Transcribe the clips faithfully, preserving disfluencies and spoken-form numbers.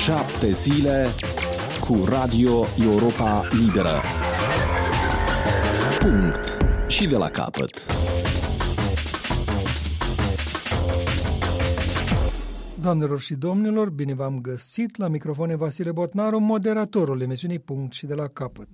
Șapte zile cu Radio Europa Liberă. Punct. Și de la capăt. Doamnelor și domnilor, bine v-am găsit. La microfon Vasile Botnaru, moderatorul emisiunii Punct și de la capăt.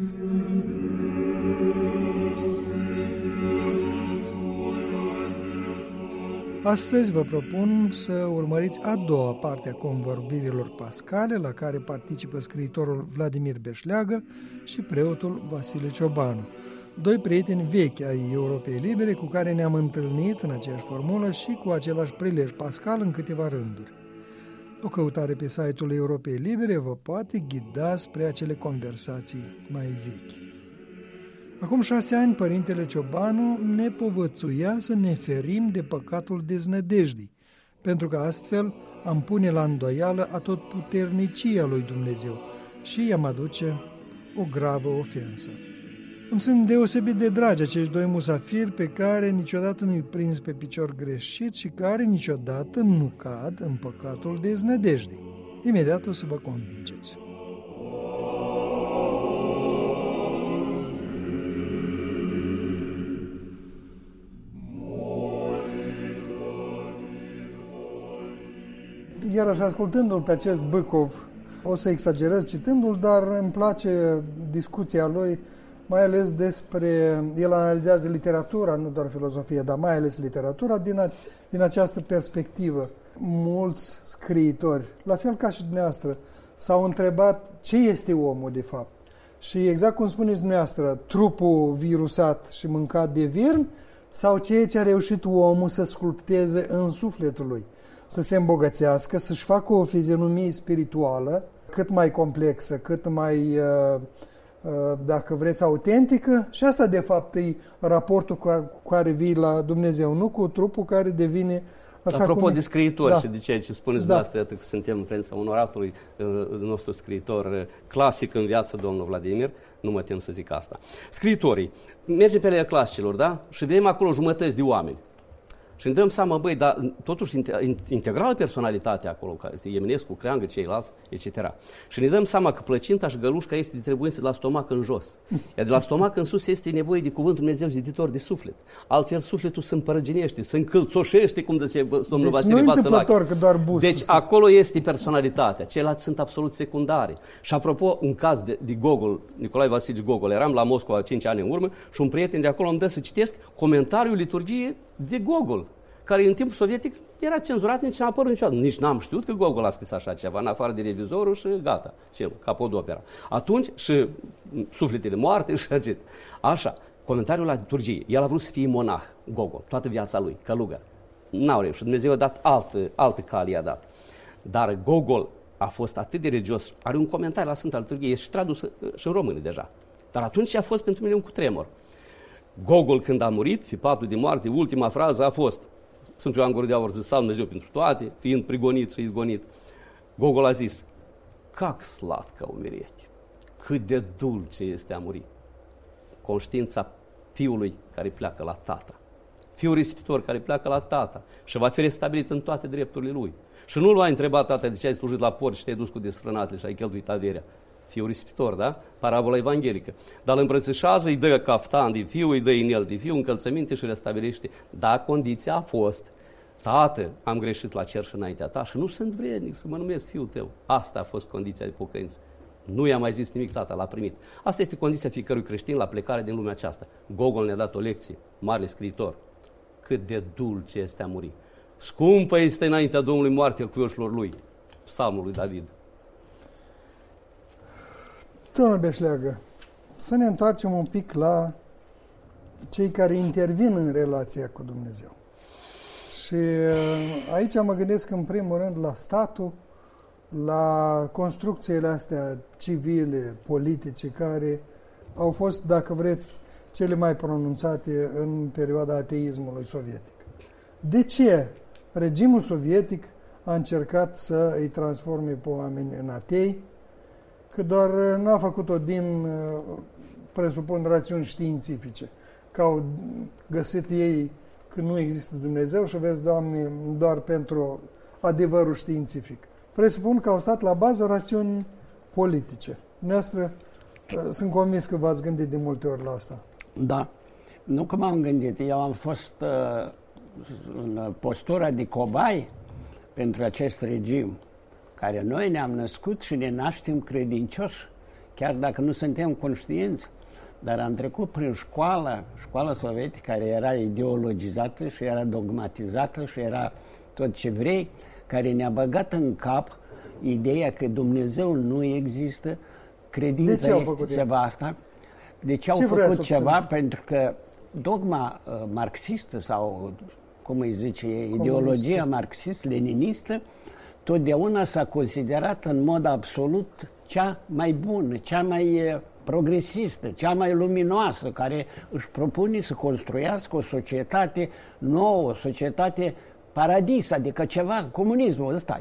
Astăzi vă propun să urmăriți a doua parte a convorbirilor pascale, la care participă scriitorul Vladimir Beșleagă și preotul Vasile Ciobanu, doi prieteni vechi ai Europei Libere cu care ne-am întâlnit în aceeași formulă și cu același prilej pascal în câteva rânduri. O căutare pe site-ul Europei Libere vă poate ghida spre acele conversații mai vechi. Acum șase ani, părintele Ciobanu ne povățuia să ne ferim de păcatul deznădejdii, pentru că astfel am pune la îndoială atotputernicia lui Dumnezeu și i-am aduce o gravă ofensă. Îmi sunt deosebit de dragi acești doi musafiri pe care niciodată nu-i prins pe picior greșit și care niciodată nu cad în păcatul deznădejdii. Imediat o să vă convingeți. Iarăși, ascultându-l pe acest Bâcov, o să exagerez citându-l, dar îmi place discuția lui, mai ales despre, el analizează literatura, nu doar filozofia, dar mai ales literatura, din, a, din această perspectivă. Mulți scriitori, la fel ca și dumneavoastră, s-au întrebat ce este omul de fapt. Și exact cum spuneți dumneavoastră, trupul virusat și mâncat de virm, sau ceea ce a reușit omul să sculpteze în sufletul lui, să se îmbogățească, să-și facă o fizionomie spirituală cât mai complexă, cât mai, dacă vreți, autentică. Și asta, de fapt, e raportul cu care vii la Dumnezeu, nu cu trupul care devine așa. Apropo cum de scriitori, da, și de ceea ce spuneți da, dumneavoastră, că suntem în prezența onoratului nostru scriitor clasic în viață, domnul Vladimir, nu mă tem să zic asta. Scriitorii, mergem pe alea clasicilor, da? Și vedem acolo jumătăți de oameni. Și îmi dăm seama, băi, dar totuși integrală personalitatea acolo, care este Eminescu, Creangă, ceilalți, et cetera. Și ne dăm seama că plăcinta și gălușca este de trebuință de la stomac în jos. Iar de la stomac în sus este nevoie de cuvântul Dumnezeu ziditor de suflet. Altfel sufletul se împărăginește, se încălțoșește, cum zice domnul deci Vasile Vasălache. Că doar bustul. Deci acolo este personalitatea, ceilalți sunt absolut secundare. Și apropo, un caz de, de Gogol, Nicolae Vasile Gogol, eram la Moscova cinci ani în urmă și un prieten de acolo îmi dă să citesc comentariul liturgiei de Gogol, care în timpul sovietic era cenzurat, nici n-a apărut niciodată. Nici n-am știut că Gogol a scris așa ceva, în afară de Revizorul și gata, cel, capodopera. Atunci și Sufletele moarte și acestea. Așa, comentariul la liturgie. El a vrut să fie monah, Gogol, toată viața lui, călugăr. N-au reușit. Dumnezeu a dat altă, altă cale, i-a dat. Dar Gogol a fost atât de religios, are un comentariu la Sfânta Liturghie, este și tradus și în română deja. Dar atunci a fost pentru mine un cutremur. Gogol, când a murit, fi patul de moarte, ultima frază a fost: Sfântul Ioan Gură de Aur, zis Dumnezeu pentru toate, fiind prigonit și izgonit. Gogol a zis: "Cac slatcă umirete, cât de dulce este a muri." Conștiința fiului care pleacă la tata, fiul risipitor care pleacă la tata și va fi restabilit în toate drepturile lui. Și nu l-a întrebat tata: "De ce ai slujit la porci și te-ai dus cu desfrânatele și ai cheltuit averea?" Fiul risipitor, da? Parabola evanghelică. Dar îl îmbrățișează, îi dă caftan de fiu, îi dă inel de fiu, încălțăminte și restabilește. Dar condiția a fost: "Tată, am greșit la cer și înaintea ta și nu sunt vrednic să mă numesc fiul tău." Asta a fost condiția de pocăință. Nu i-a mai zis nimic, tata l-a primit. Asta este condiția fiecărui creștin la plecare din lumea aceasta. Gogol ne-a dat o lecție, mare scriitor. Cât de dulce este a muri. Scumpă este înaintea Domnului moartea cuioșilor lui. Psalmul lui David. Domnul Beșleagă, să ne întoarcem un pic la cei care intervin în relația cu Dumnezeu. Și aici mă gândesc în primul rând la statul, la construcțiile astea civile, politice, care au fost, dacă vreți, cele mai pronunțate în perioada ateismului sovietic. De ce regimul sovietic a încercat să îi transforme pe oameni în atei? Că doar n-a făcut-o din, presupun, rațiuni științifice, că au găsit ei că nu există Dumnezeu și vezi, Doamne, doar pentru adevărul științific. presupun că au stat la bază rațiuni politice. Dumneavoastră, sunt convins că v-ați gândit de multe ori la asta. Da. Nu că m-am gândit. Eu am fost uh, în postura de cobai pentru acest regim, care noi ne-am născut și ne naștem credincioși, chiar dacă nu suntem conștienți. Dar am trecut prin școala, școala sovietică, care era ideologizată și era dogmatizată și era tot ce vrei, care ne-a băgat în cap ideea că Dumnezeu nu există, credința este ceva asta. De ce au făcut ceva? Pentru că dogma uh, marxistă sau, cum îi zice, ideologia marxist-leninistă, totdeauna s-a considerat în mod absolut cea mai bună, cea mai uh, progresistă, cea mai luminoasă, care își propune să construiască o societate nouă, o societate paradis, adică ceva, comunismul ăsta.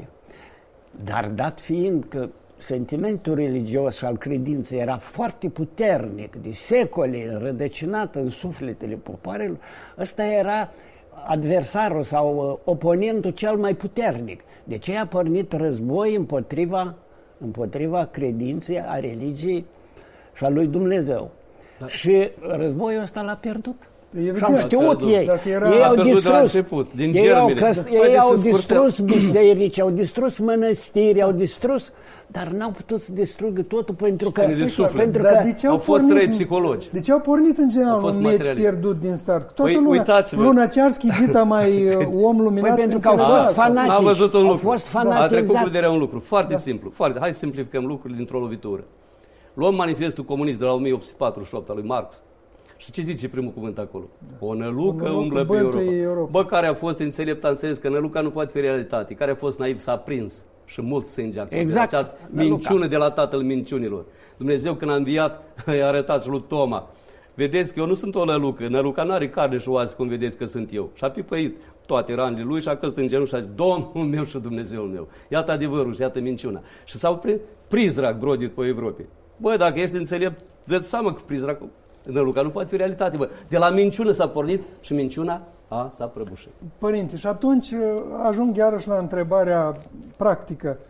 Dar dat fiind că sentimentul religios și al credinței era foarte puternic, de secole înrădăcinat în sufletele popoarelor, ăsta era adversarul sau oponentul cel mai puternic. De ce a pornit război împotriva, împotriva credinței, a religiei și a lui Dumnezeu. Da. Și războiul ăsta l-a pierdut. Și au știut ei. Era... Ei au distrus, început, din ei au, căs, ei au distrus biserici, au distrus mănăstiri, au distrus, dar n-au putut să distrugă totul pentru că, pentru dar că de ce au au fost pornit, trei psihologi. De ce au pornit în general un meci pierdut din start? Toată păi, lumea, Lunacearski, dita mai om luminat. Păi pentru că au fost fanatici. N-a văzut un lucru. Au fost fanatizați. A trecut cu vederea un lucru. Foarte da. simplu. Foarte. Hai să simplificăm lucrurile dintr-o lovitură. Luăm manifestul comunist de la o mie opt sute patruzeci și opt al lui Marx. Și ce zice primul cuvânt acolo? O nălucă umblă pe Europa. Europa. Bă, care a fost înțelept, a înțeles că năluca nu poate fi realitate. Care a fost naiv, s-a prins și mult sânge acolo. Exact. Această minciună de la tatăl minciunilor. Dumnezeu când a înviat, i-a arătat și lui Toma. Vedeți că eu nu sunt o nălucă. Năluca nu are carne și oase, cum vedeți că sunt eu. Și a pipăit toate ranele lui și a căzut în genunchi și a zis, Domnul meu și Dumnezeul meu. Iată adevărul și iată minciuna. Și s-au prins prizrac brodit pe Europei. Bă, dacă ești înțelept, dă-ți seama că prizracul năluca nu poate fi realitate. Bă. De la minciună s-a pornit și minciuna a, s-a prăbușit. Părinte, și atunci ajung iarăși la întrebarea practică.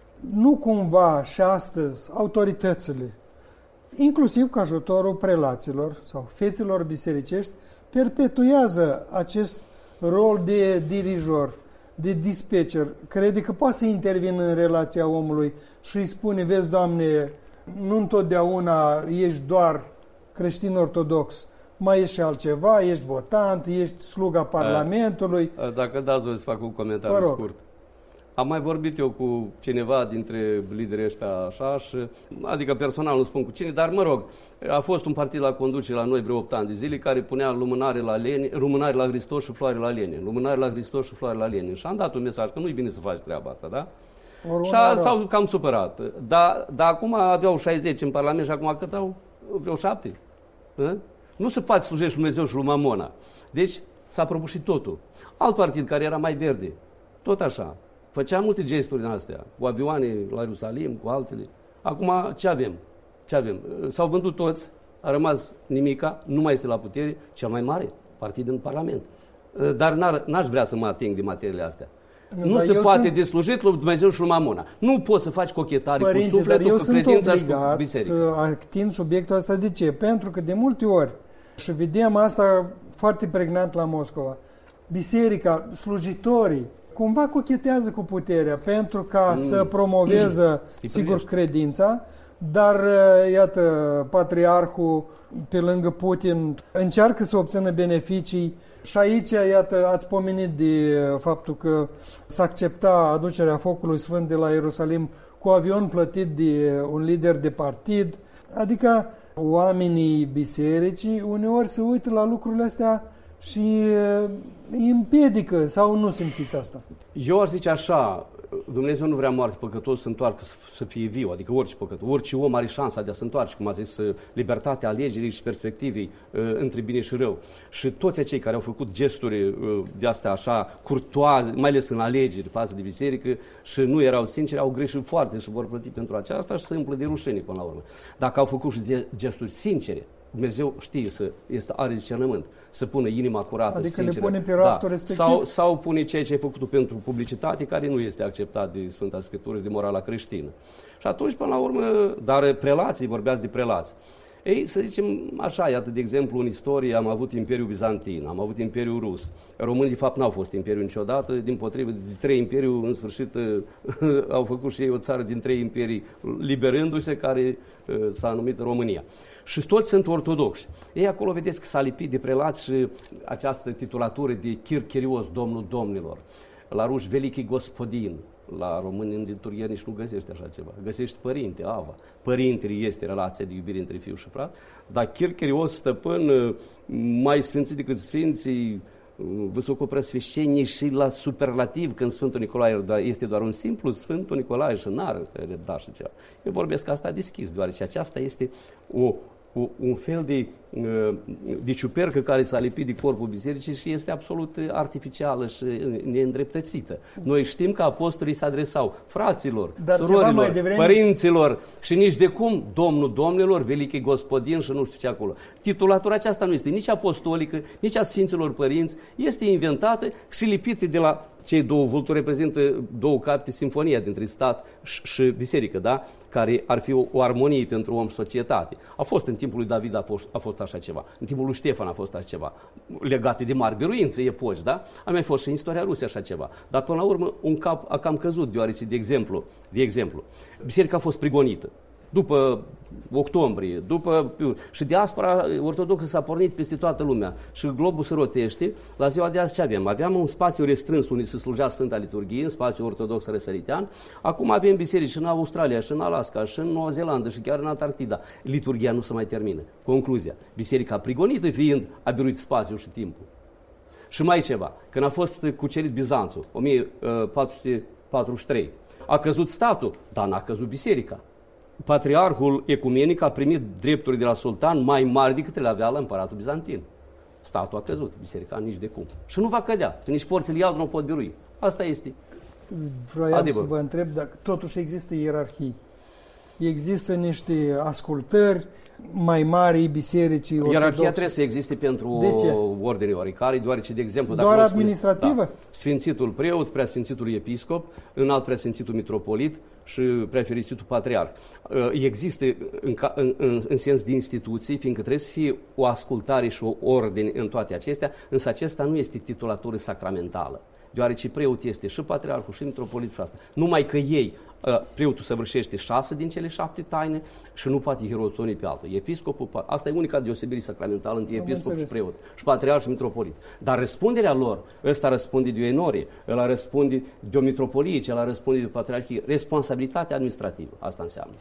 Nu cumva și astăzi autoritățile, inclusiv cu ajutorul prelaților sau feților bisericești, perpetuează acest rol de dirijor, de dispatcher? Crede că poate să intervină în relația omului și îi spune, vezi, Doamne, nu întotdeauna ești doar creștin ortodox, mai ești și altceva, ești votant, ești sluga Parlamentului. Dacă dați voi să fac un comentariu scurt. Am mai vorbit eu cu cineva dintre liderii ăștia așa, și, adică personal nu spun cu cine, dar mă rog, a fost un partid la conducere la noi vreo opt ani de zile care punea lumânare la Lenin, lumânare la Hristos și floare la Lenin, lumânare la Hristos și floare la Lenin. Și am dat un mesaj că nu-i bine să faci treaba asta, da? Și s-au cam supărat. Dar da, acum aveau șaizeci în Parlament și acum cât au? Vreo șapte. A? Nu se poate slujești Dumnezeu și lui Mamona. Deci s-a prăbușit totul. Alt partid care era mai verde, tot așa, făcea multe gesturi din astea, cu avioane la Ierusalim, cu altele. Acum ce avem? Ce avem? S-au vândut toți, a rămas nimica, nu mai este la putere, cel mai mare partid în Parlament. Dar n-ar, n-aș vrea să mă ating de materiile astea. Nu, nu se poate sunt... de slujit lui Dumnezeu și lui Mamona. Nu poți să faci cochetare Părinte, cu sufletul, cu credința și cu biserica. Să ating subiectul ăsta. De ce? Pentru că de multe ori, și vedem asta foarte pregnant la Moscova, biserica, slujitorii, cumva cochetează cu puterea pentru ca mm. să promoveze, mm. sigur, credința, dar, iată, patriarhul, pe lângă Putin, încearcă să obțină beneficii. Și aici, iată, ați pomenit de faptul că s-a accepta aducerea focului sfânt de la Ierusalim cu avion plătit de un lider de partid. Adică oamenii bisericii uneori se uită la lucrurile astea și îi împiedică, sau nu simțiți asta? Eu aș zice așa, Dumnezeu nu vrea moarte păcătos să întoarcă să fie viu, adică orice păcătos, orice om are șansa de a se întoarce, cum a zis, libertatea alegerii și perspectivei între bine și rău. Și toți acei care au făcut gesturi de astea așa curtoase, mai ales în alegeri față de biserică și nu erau sinceri, au greșit foarte și vor plăti pentru aceasta și se umplă de rușine până la urmă. Dacă au făcut și gesturi sincere, Dumnezeu știe să este, are discernământ, să pună inima curată. Adică sinceră, le pune pe raftul da. respectiv? Sau, sau pune ceea ce ai făcut pentru publicitate, care nu este acceptat de Sfânta Scriptură și de morala creștină. Și atunci, până la urmă, dar prelații, vorbeați de prelați. Ei, să zicem așa, iată, de exemplu, în istorie am avut Imperiul Bizantin, am avut Imperiul Rus. Românii, de fapt, n-au fost imperiu niciodată, din potrivă, de trei imperiu, în sfârșit, au făcut și ei o țară din trei imperii, liberându-se, care s-a numit România. Și toți sunt ortodoxi. Ei, acolo vedeți că s-a lipit de prelați și această titulatură de chir chirios, domnul domnilor. La ruși, Velichii Gospodin. La români în liturghie nici nu găsești așa ceva. Găsești părinte, ava. Părintele este relația de iubire între fiu și frat, dar chir chirios, stăpân, mai sfințit decât sfinții, vâsocoprea-sfeșenii și la superlativ, când Sfântul Nicolae este doar un simplu Sfântul Nicolae și n-are da și ceva. Eu vorbesc asta deschis, deoarece aceasta este o, o, un fel de, de ciupercă care s-a lipit de corpul bisericii și este absolut artificială și neîndreptățită. Noi știm că apostolii se adresau fraților, Dar surorilor, devreme... părinților și nici de cum Domnul Domnilor, Velichii Gospodin și nu știu ce acolo. Titulatura aceasta nu este nici apostolică, nici a Sfinților Părinți, este inventată și lipită de la cei două vulturi, reprezintă două capete, sinfonia dintre stat și, și biserică, da? Care ar fi o, o armonie pentru om societate. A fost în timpul lui David, a fost, a fost așa ceva. În timpul lui Ștefan a fost așa ceva. Legate de mari biruințe, epoci, da? A mai fost și în istoria Rusiei așa ceva. Dar până la urmă un cap a cam căzut, deoarece, de exemplu, de exemplu, biserica a fost prigonită. După octombrie, după... și diaspora ortodoxă s-a pornit peste toată lumea și globul se rotește. La ziua de azi ce avem? Aveam un spațiu restrâns unde se slujea Sfânta Liturghie, în spațiu ortodox răsăritean. Acum avem biserici și în Australia, și în Alaska, și în Noua Zeelandă, și chiar în Antarctida. Liturghia nu se mai termină. Concluzia. Biserica prigonită fiind a biruit spațiul și timpul. Și mai ceva. Când a fost cucerit Bizanțul, o mie patru sute patruzeci și trei, a căzut statul, dar n-a căzut biserica. Patriarhul ecumenic a primit drepturi de la sultan mai mari decât le avea la împăratul bizantin. Statul a căzut, biserica nici de cum. Și nu va cădea, că nici porțile iad nu pot birui. Asta este. Vroiam adevăr. să vă întreb dacă totuși există ierarhii. Există niște ascultări mai mari bisericii ortodoxe. Ierarhia trebuie să existe pentru ordine oarecare, deoarece, de exemplu... Doar dacă administrativă? Spune, da, Sfințitul preot, Preasfințitul episcop, înalt Preasfințitul mitropolit și Preafericitul patriarh. Există în, în, în, în sens de instituții, fiindcă trebuie să fie o ascultare și o ordine în toate acestea, însă acesta nu este titulatură sacramentală, deoarece preot este și patriarhul și mitropolit și asta. Numai că ei, preotul săvârșește șase din cele șapte taine și nu poate hirotoni pe altul. Episcopul, asta e unica deosebire sacramentală între episcop și preot, și patriarh și mitropolit. Dar răspunderea lor, ăsta răspunde de o enorie, ăla răspunde de o mitropolie, celălalt răspunde de o patriarhie. Responsabilitatea administrativă, asta înseamnă.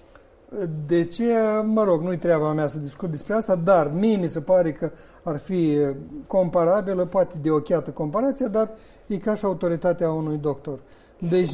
De ce, mă rog, nu-i treaba mea să discut despre asta, dar mie mi se pare că ar fi comparabilă, poate de ochiată comparația, dar e ca și autoritatea unui doctor. Deci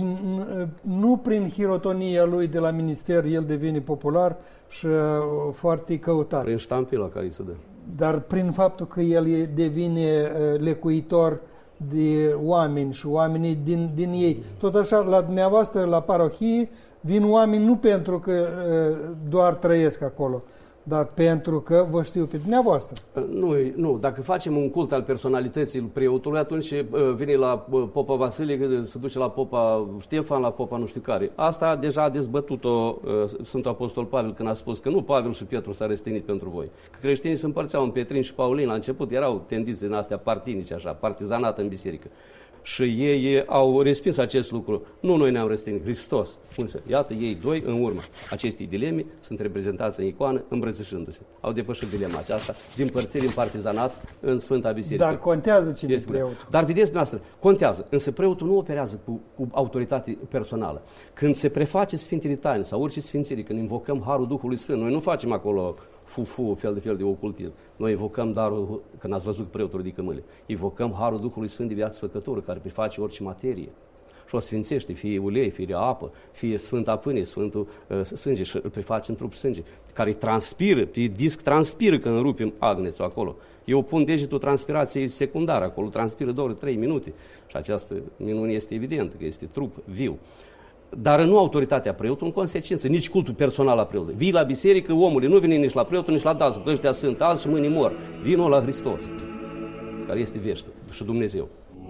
nu prin hirotonia lui de la minister el devine popular și foarte căutat. Prin ștampila care îi se dă. Dar prin faptul că el devine lecuitor de oameni și oamenii din, din ei. Tot așa, la dumneavoastră, la parohie, vin oameni nu pentru că doar trăiesc acolo, dar pentru că vă știu pe dumneavoastră. Nu, nu. Dacă facem un cult al personalității preotului, atunci vine la Popa Vasile, se duce la Popa Ștefan, la Popa nu știu care. Asta deja a dezbătut-o Sfântul Apostol Pavel când a spus că nu Pavel și Pietru s-a răstignit pentru voi. Că creștinii se împărțeau în Petrin și Paulin. La început erau tendințe în astea partinice, așa, partizanat în biserică. Și ei au respins acest lucru. Nu noi ne-am răstignit, Hristos. Iată, ei doi, în urmă acestei dileme, sunt reprezentați în icoană, îmbrățișându-se. Au depășit dilema aceasta din părțiri în partizanat în Sfânta Biserică. Dar contează cine e preotul. Dar vedeți noastră, contează. Însă preotul nu operează cu, cu autoritate personală. Când se preface Sfintele Taine sau orice sfințire, când invocăm Harul Duhului Sfânt, noi nu facem acolo fu-fu, fel de fel de ocultism. Noi evocăm darul, când ați văzut preotul ridică mâinile, evocăm Harul Duhului Sfânt de viață făcătoră, care preface orice materie. Și o sfințește, fie ulei, fie apă, fie Sfânta Pâine, Sfântul uh, Sânge, și îl preface în trup sânge, care transpiră, pe disc transpiră când rupem agnețul acolo. Eu pun degetul transpirației secundară, acolo transpiră două, trei minute și această minune este evidentă, că este trup viu. dar nu autoritatea preotului, în consecință, nici cultul personal al preotului. Vii la biserică, omule, nu vine nici la preotul, nici la dansul, că ăștia sunt azi și mâine mor. Vino la Hristos, care este veșnic și Dumnezeu.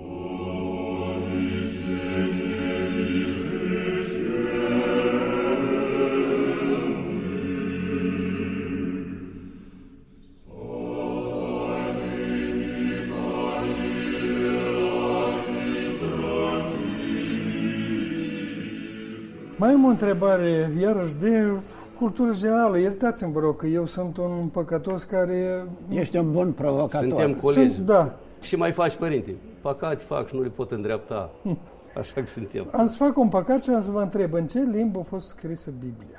Mai am o întrebare, iarăși, de cultură generală. Iertați-mi, vă rog, că eu sunt un păcătos care... Ești un bun provocator. Suntem colegi. Sunt, da. Și mai faci, părinte. Păcate fac și nu le pot îndreapta. Așa că suntem. Am să fac un păcat și am să vă întreb, în ce limbă a fost scrisă Biblia?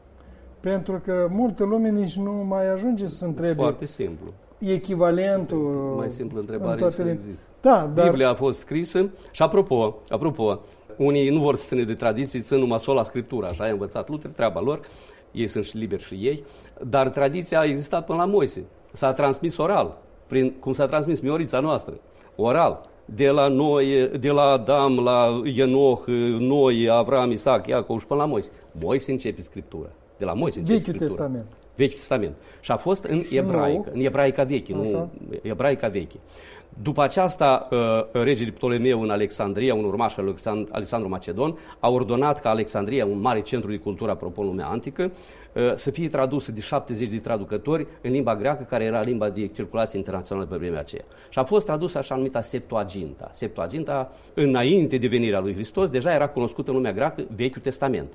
Pentru că multă lume nici nu mai ajunge să întrebe... Foarte simplu. Echivalentul... Mai simplu întrebare în toate nu limbi. există. Da, dar... Biblia a fost scrisă și apropo, apropo, unii nu vor să ține de tradiții, țin numai sola Scriptura, așa a învățat Luther, treaba lor, ei sunt și liberi și ei, dar tradiția a existat până la Moise, s-a transmis oral, prin, cum s-a transmis Miorița noastră, oral, de la noi, de la Adam, la Enoch, noi, Avram, Isaac, Iacov și până la Moise. Moise începe Scriptura, de la Moise începe Vechiul Scriptura. Testament. Vechiul Testament. Și a fost în și ebraică, nou. În ebraica veche, nu ebraica veche. După aceasta, regele Ptolemeu în Alexandria, un urmaș al Alexandru Macedon, a ordonat ca Alexandria, un mare centru de cultură, apropo, în lumea antică, să fie tradusă de șaptezeci de traducători în limba greacă, care era limba de circulație internațională pe vremea aceea. Și a fost tradusă așa numită Septuaginta. Septuaginta, înainte de venirea lui Hristos, deja era cunoscută în lumea greacă Vechiul Testament.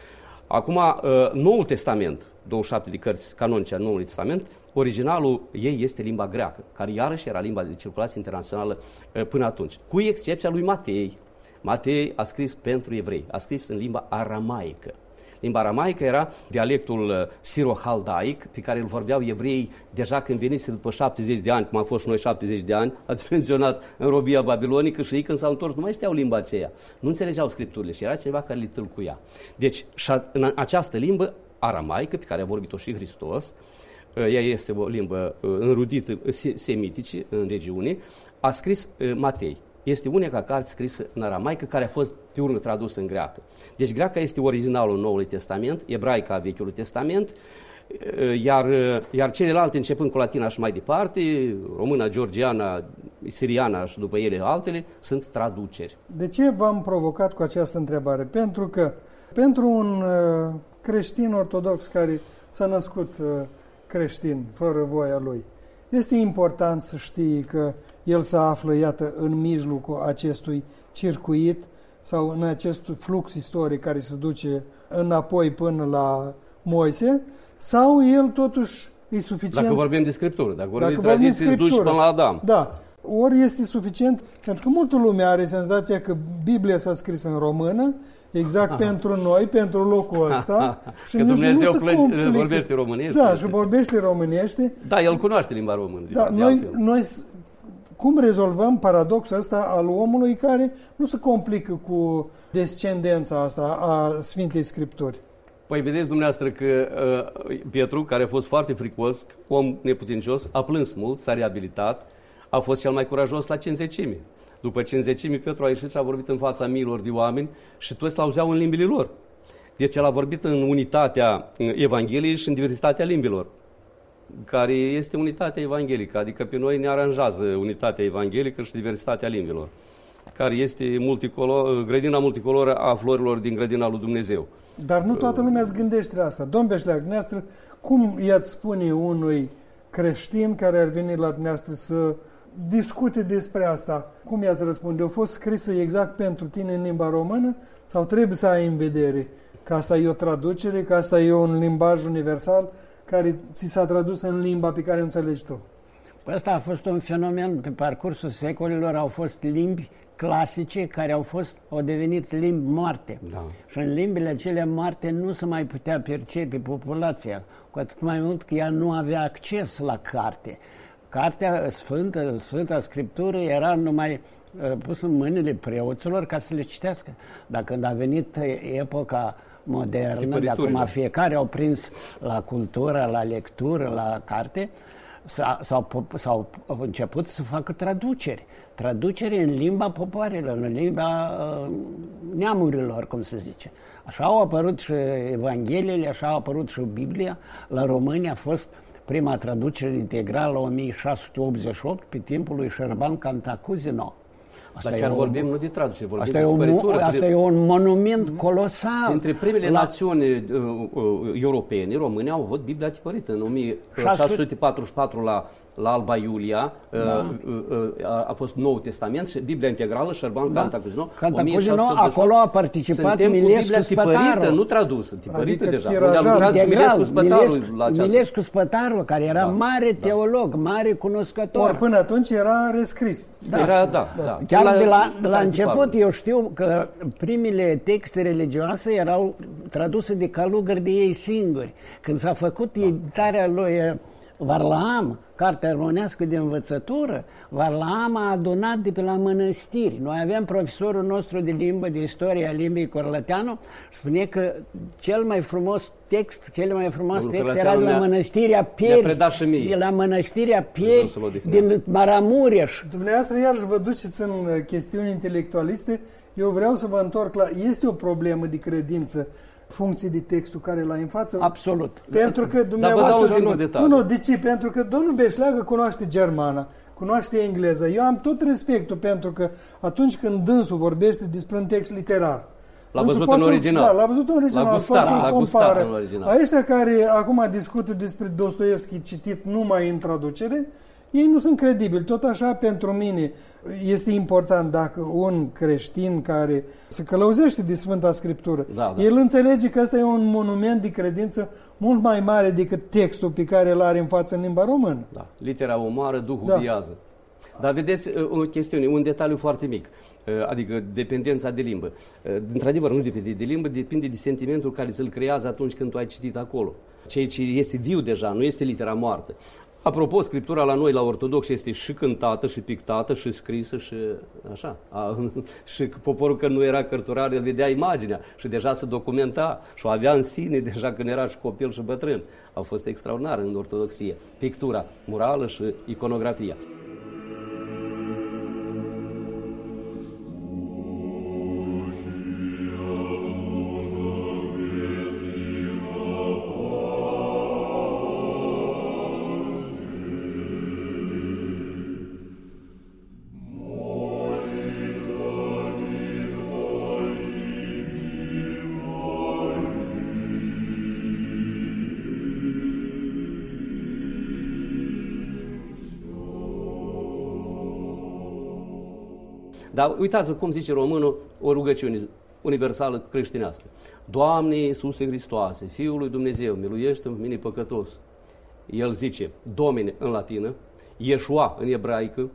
Acum, Noul Testament, douăzeci și șapte de cărți canonice a Noului Testament, originalul ei este limba greacă, care iarăși era limba de circulație internațională până atunci, cu excepția lui Matei. Matei a scris pentru evrei, a scris în limba aramaică. Limba aramaică era dialectul siro-haldaic, pe care îl vorbeau evreii deja când veniseră după șaptezeci de ani, cum am fost și noi șaptezeci de ani, ați menționat în robia babilonică, și ei când s-au întors nu mai știau limba aceea, nu înțelegeau scripturile și era ceva care le tâlcuia. Deci, în această limbă aramaică, pe care a vorbit-o și Hristos, ea este o limbă înrudită semitice în regiune, a scris Matei. Este unica carte scrisă în aramaică care a fost pe urmă tradusă în greacă. Deci greaca este originalul Noului Testament, ebraica a Vechiului Testament, iar, iar celelalte, începând cu latina și mai departe, româna, georgiana, siriana și după ele altele, sunt traduceri. De ce v-am provocat cu această întrebare? Pentru că pentru un creștin ortodox care s-a născut creștin, fără voia lui, este important să știe că el se află, iată, în mijlocul acestui circuit sau în acest flux istoric care se duce înapoi până la Moise, sau el totuși e suficient... Dacă vorbim de Scriptură, dacă vorbim dacă de tradiții, îți duci până la Adam. Da. Ori este suficient, pentru că multă lume are senzația că Biblia s-a scris în română, exact Aha. pentru noi, pentru locul ăsta. Și că Dumnezeu plăci, vorbește românește. Da, și vorbește românește. Da, el cunoaște limba română. Da, noi, noi cum rezolvăm paradoxul ăsta al omului care nu se complică cu descendența asta a Sfintei Scripturi? Păi vedeți dumneavoastră că uh, Pietru, care a fost foarte fricos, om neputincios, a plâns mult, s-a reabilitat, a fost cel mai curajos la cinzecime. După cinzecime, Petru a ieșit și a vorbit în fața miilor de oameni și toți l-auzeau în limbile lor. Deci el a vorbit în unitatea Evangheliei și în diversitatea limbilor, care este unitatea evanghelică, adică pe noi ne aranjează unitatea evanghelică și diversitatea limbilor, care este multicolor, grădina multicoloră a florilor din grădina lui Dumnezeu. Dar nu toată lumea îți gândește la asta. Domn Beșleac, dumneavoastră, cum i-ați spune unui creștin care ar veni la dumneavoastră să discute despre asta? Cum i-ați răspunde? A fost scrisă exact pentru tine în limba română sau trebuie să ai în vedere că asta e o traducere, că asta e un limbaj universal care ți s-a tradus în limba pe care o înțelegi tu? Păi asta a fost un fenomen pe parcursul secolilor, au fost limbi clasice care au fost au devenit limbi moarte. Da. Și în limbile cele moarte nu se mai putea percepe populația, cu atât mai mult că ea nu avea acces la carte. Cartea Sfântă, Sfânta Scriptură era numai uh, pusă în mâinile preoților ca să le citească. Dar când a venit epoca modernă, de acum fiecare au prins la cultură, la lectură, la carte, S-au, s-au început să facă traduceri. Traducere în limba popoarelor, în limba uh, neamurilor, cum se zice. Așa au apărut și Evangheliile, așa a apărut și Biblia. La români a fost prima traducere integrală o mie șase sute optzeci și opt pe timpul lui Șerban Cantacuzino. Asta Dar chiar o, vorbim nu de traducere, vorbim asta de tipăritură. Asta e un monument colosal. Între primele la... națiuni uh, uh, europene, români au avut Biblia tipărită. În o mie șase sute patruzeci și patru la, la Alba Iulia da. uh, uh, a, a fost Noul Testament și Biblia integrală, Șerban da. Cantacuzino. Cantacuzino, acolo a participat Milescu Spătaru. Nu tradusă, tipărită adică deja. Unde a lucrat și Milescu Spătaru la aceasta. Milescu Spătaru, care era da. mare teolog, da. mare cunoscător. Or, până atunci era rescris. Da, era, da, da. da. Chiar la, de la, de la început eu știu că primele texte religioase erau traduse de călugări de ei singuri. Când s-a făcut da. editarea lui Varlaam, Cartea Românească de Învățătură, Varlaam a adunat de pe la mănăstiri. Noi aveam profesorul nostru de limbă, de istorie a limbii Corlăteanu, spune că cel mai frumos text, cel mai frumos Domnul text era de la mănăstirea Pieri, de la mănăstirea Pieri din Maramureș. Dumneavoastră iarăși vă duceți în chestiuni intelectualiste. Eu vreau să vă întorc la... Este o problemă de credință funcție de textul care l-ai în față? Absolut. Pentru că dumneavoastră... Nu, nu, de ce? Pentru că domnul Beșleagă cunoaște germana, cunoaște engleză. Eu am tot respectul pentru că atunci când dânsul vorbește despre un text literar, L-a văzut în original. Da, l-a văzut în original. L-a gustat, l-a gustat în original. Ăștia care acum discută despre Dostoevski citit numai în traducere, ei nu sunt credibili. Tot așa, pentru mine, este important dacă un creștin care se călăuzește de Sfânta Scriptură, da, da. el înțelege că ăsta e un monument de credință mult mai mare decât textul pe care îl are în față în limba română. Da. Litera omoară, Duhul da. biază. Dar vedeți o chestiune, un detaliu foarte mic, adică dependența de limbă. Într-adevăr, nu depinde de limbă, depinde de sentimentul care ți-l creează atunci când tu ai citit acolo. Ceea ce este viu deja, nu este litera moartă. Apropo, Scriptura la noi, la ortodox, este și cântată, și pictată, și scrisă, și așa. A, și poporul, că nu era cărturar, el vedea imaginea și deja se documenta și o avea în sine deja când era și copil și bătrân. Au fost extraordinar în ortodoxie. Pictura murală și iconografia. Dar uitați-vă cum zice românul o rugăciune universală creștinească. Doamne Iisuse Hristoase, Fiul lui Dumnezeu, miluiește-mă pe mine păcătos. El zice Domine în latină, Iesua în ebraică,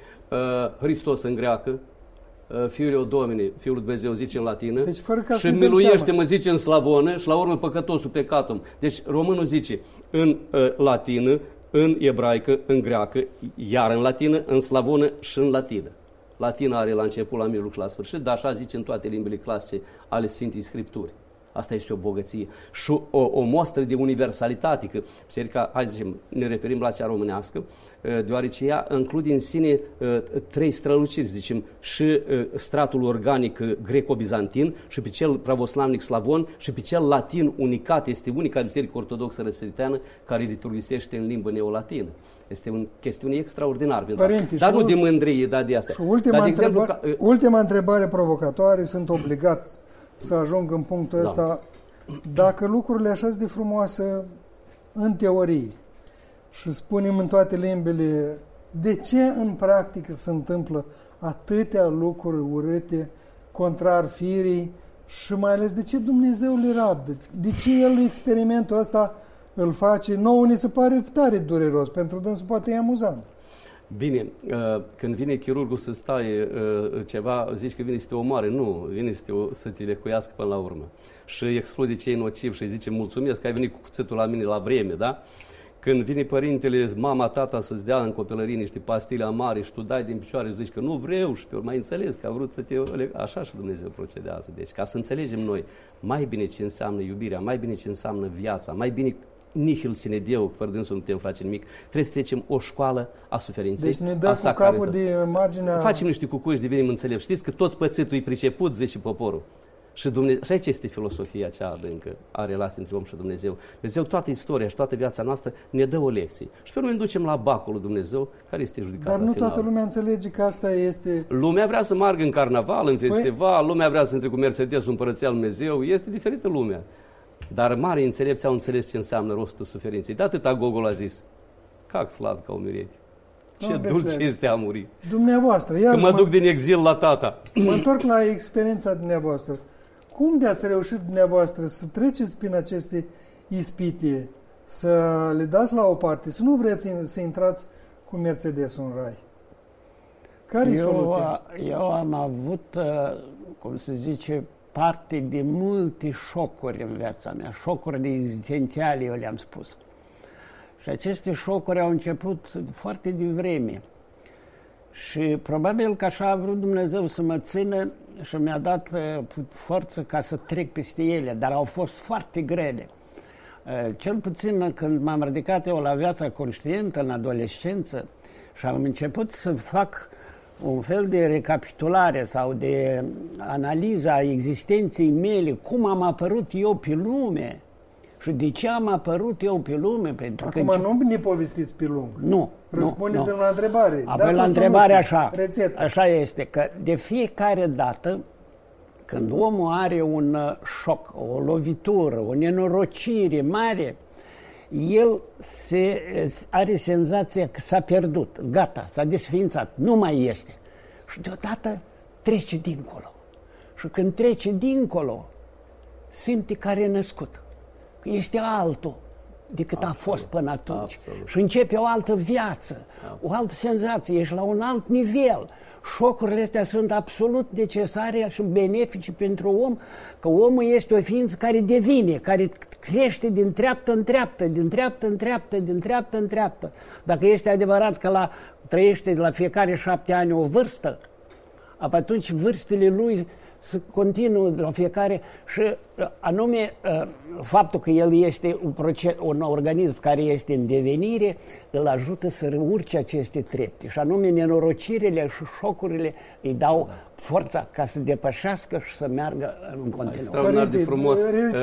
Hristos în greacă, Fiul Domine, Fiul lui Dumnezeu zice în latină, deci, și miluiește-mă zice în slavonă și la urmă păcătosul pecatum. Deci românul zice în uh, latină, în ebraică, în greacă, iar în latină, în slavonă și în latină. Latina are la început, la mijloc și la sfârșit, dar așa zice în toate limbile clasice ale Sfintei Scripturi. Asta este o bogăție și o, o mostră de universalitate, că biserica, hai să zicem, ne referim la cea românească, deoarece ea include în sine trei străluciri, zicem, și stratul organic greco-bizantin, și pe cel pravoslavnic slavon, și pe cel latin unicat. Este unica biserică ortodoxă răsăriteană care liturgisește în limbă neolatină. Este o chestiune extraordinară. Părinte, dar nu de mândrie, dar de asta. Și ultima, dar, de întrebare, exemplu, ca, ultima întrebare provocatoare, sunt obligat să ajung în punctul da. ăsta. Dacă lucrurile așa de frumoase în teorie și spunem în toate limbile, de ce în practică se întâmplă atâtea lucruri urâte, contrar firii și mai ales de ce Dumnezeu le rabdă? De ce El experimentul ăsta îl face? Nouă ni se pare tare dureros, pentru dânsul poate e amuzant. Bine, când vine chirurgul să stai ceva, zici că vine să te omoare. Nu, vine să, te, să te lecuiască până la urmă. Și exclude ce e nociv și zice mulțumesc că ai venit cu cuțitul la mine la vreme, da? Când vine părintele, mama, tata să-ți dea în copilărie niște pastile amare și tu dai din picioare și zici că nu vreau și pe urmă mai înțeles că a vrut să te... Așa și Dumnezeu procedează. Deci ca să înțelegem noi mai bine ce înseamnă iubirea, mai bine ce înseamnă viața, mai bine nihil sine Deo, fără dânsul nu putem face nimic. Trebuie să trecem o școală a suferinței. Deci ne dă cu capul de marginea... Facem niște cucuși, devenim înțelepți. Știți că toți pățitul e priceput, zice și poporul. Și, Dumnezeu, și aici este filosofia cea adâncă a relației între om și Dumnezeu. Dumnezeu, toată istoria și toată viața noastră ne dă o lecție. Și pe urmă ne ducem la bacul lui Dumnezeu, care este judecat. Dar nu final. toată lumea înțelege că asta este... Lumea vrea să meargă în carnaval, în festival, păi... lumea vrea să intre cu Mercedes-ul împărăția lui Dumnezeu, este diferită lumea. Dar mari înțelepți au înțeles ce înseamnă rostul suferinței. De atâta Gogol a zis, cac slab ca o mirete. Ce no, dulce este a muri. Dumneavoastră, iar Când mă duc din exil la tata. Mă întorc la experiența dumneavoastră. Cum de-ați reușit dumneavoastră să treceți prin aceste ispite, să le dați la o parte, să nu vreți să intrați cu Mercedes-ul în rai? Care e soluția? Eu am avut, cum se zice, parte de multe șocuri în viața mea, șocuri existențiale, eu le-am spus. Și aceste șocuri au început foarte devreme. Și probabil că așa a vrut Dumnezeu să mă țină și mi-a dat uh, forță ca să trec peste ele, dar au fost foarte grele. Uh, cel puțin când m-am ridicat eu la viața conștientă în adolescență și am început să fac un fel de recapitulare sau de analiză a existenței mele, cum am apărut eu pe lume și de ce am apărut eu pe lume. Pentru Acum că nu ne povestiți pe lung. Nu. Răspundeți nu, la întrebare. Apoi la întrebare așa, așa este, că de fiecare dată când omul are un șoc, o lovitură, o nenorocire mare, el se, are senzația că s-a pierdut, gata, s-a desființat, nu mai este. Și deodată trece dincolo. Și când trece dincolo, simte că are născut, că este altul decât absolut, a fost până atunci. Absolut. Și începe o altă viață, absolut. O altă senzație, ești la un alt nivel. Șocurile astea sunt absolut necesare și benefice pentru om, că omul este o ființă care devine, care crește din treaptă în treaptă, din treaptă în treaptă, din treaptă în treaptă. Dacă este adevărat că la, trăiește la fiecare șapte ani o vârstă, atunci vârstele lui să continuă la fiecare și anume faptul că el este un, proces, un organism care este în devenire îl ajută să urce aceste trepte și anume nenorocirile și șocurile îi dau forța ca să depășească și să meargă în continuare. Extraordinar de frumos.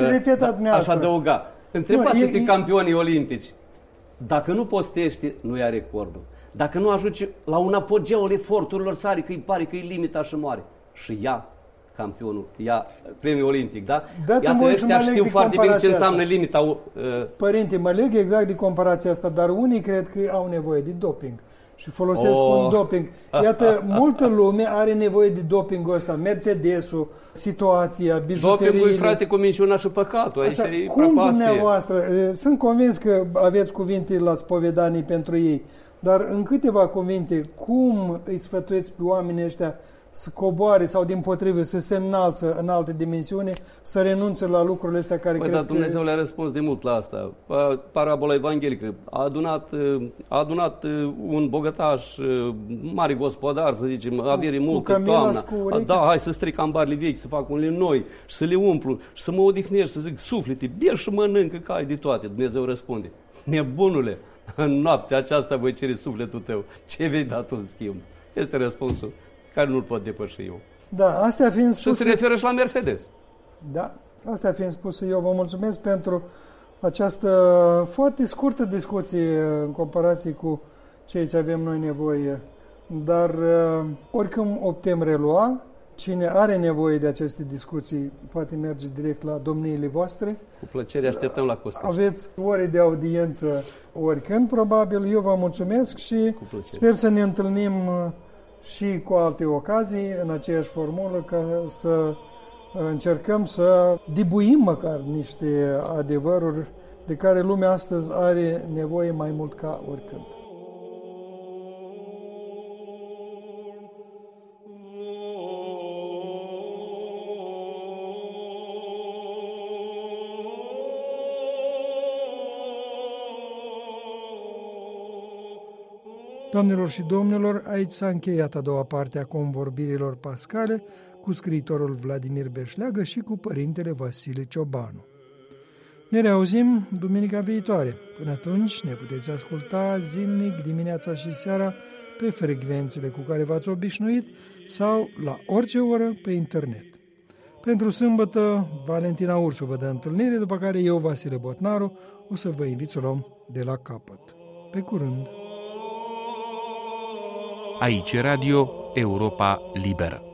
Aș adăuga. Întrebați-te campionii olimpici. Dacă nu postești, nu ia recordul. Dacă nu ajungi la un apogeu al eforturilor sale, că îi pare că e limita și moare. Și ia campionul, ia premiul olimpic, da? Dați-mi voi să mă leg știu de foarte bine ce înseamnă asta. limita. Uh... Părinte, mă leg exact de comparația asta, dar unii cred că au nevoie de doping și folosesc oh. un doping. Iată, multă lume are nevoie de dopingul ăsta, Mercedes-ul, situația, bijuteriile. Dopingul, frate, cu minciuna și păcatul. Așa, cum dumneavoastră, sunt convins că aveți cuvinte la spovedanii pentru ei, dar în câteva cuvinte, cum îi sfătuiți pe oamenii ăștia să coboare sau dimpotrivă să se înalță în alte dimensiuni, să renunțe la lucrurile astea care păi, cred dar Dumnezeu că... le-a răspuns de mult la asta. Parabola evanghelică. A adunat, a adunat un bogătaș, mare gospodar, să zicem, avere multă toamna. Da, hai să stric ambarele vechi, să fac unele noi și să le umplu și să mă odihnești, să zic, suflete, bie și mănâncă, că ai de toate. Dumnezeu răspunde. Nebunule, în noaptea aceasta voi cere sufletul tău. Ce vei da tu în schimb? Este răspunsul care nu-l pot depăși eu. Da, astea fiind spuse... Și se referă și la Mercedes. Da, astea fiind spuse, eu vă mulțumesc pentru această foarte scurtă discuție în comparație cu ceea ce avem noi nevoie. Dar oricum o putem relua, cine are nevoie de aceste discuții poate merge direct la domniile voastre. Cu plăcere așteptăm la Costici. Aveți ore de audiență oricând, probabil. Eu vă mulțumesc și sper să ne întâlnim și cu alte ocazii, în aceeași formulă, ca să încercăm să dibuim măcar niște adevăruri de care lumea astăzi are nevoie mai mult ca oricând. Doamnelor și domnilor, aici s-a încheiat a doua parte a convorbirilor pascale cu scriitorul Vladimir Beșleagă și cu părintele Vasile Ciobanu. Ne reauzim duminica viitoare. Până atunci ne puteți asculta zilnic, dimineața și seara, pe frecvențele cu care v-ați obișnuit sau la orice oră pe internet. Pentru sâmbătă, Valentina Ursu vă dă întâlnire, după care eu, Vasile Botnaru, o să vă invit să o luăm de la capăt. Pe curând! Aici Radio Europa Liberă.